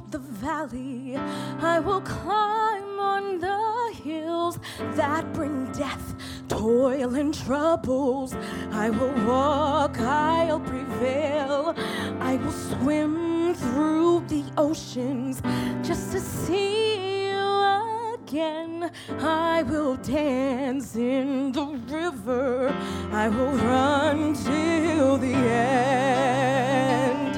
the valley. I will climb on the hills that bring death, toil, and troubles. I will walk, I'll prevail. I will swim through the oceans just to see you again. I will dance in the river. I will run till the end.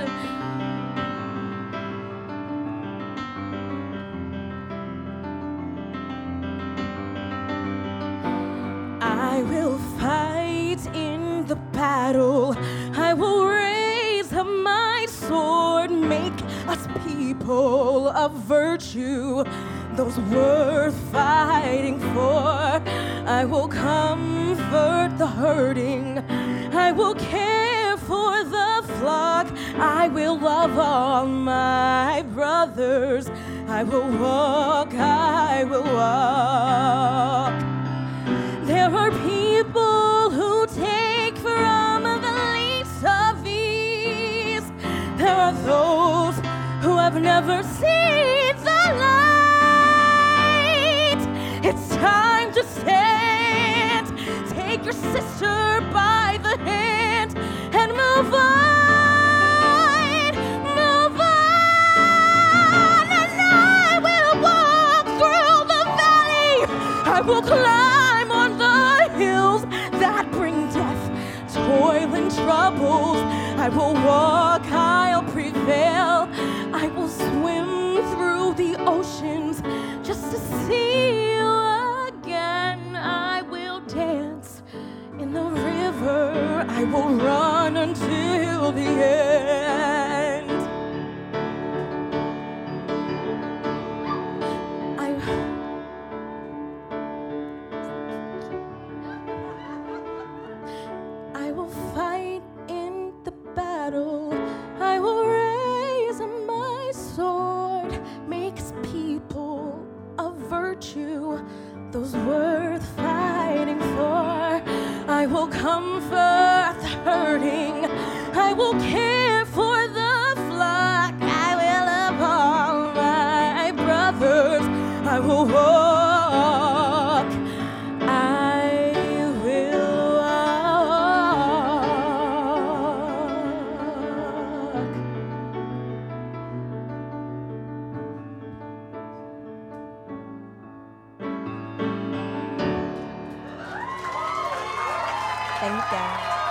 I will fight in the battle. I will raise up my sword, make us people of virtue, those worth fighting for. I will comfort the hurting. I will care for the flock. I will love all my brothers. I will walk, I will walk. There are people who take from the least of these. There are those who have never seen the light. It's time to stand. Take your sister by the hand and move on, move on. And I will walk through the valley. I will climb on the hills that bring death, toil, and troubles. I will walk, I'll prevail. I will swim through the oceans just to see you again. I will dance in the river. I will run until the end. I will fight in the battle. I will raise my sword, makes people of virtue, those worth fighting for. I will comfort the hurting. I will care for the flock. I will love all my brothers. I will walk. Thank you.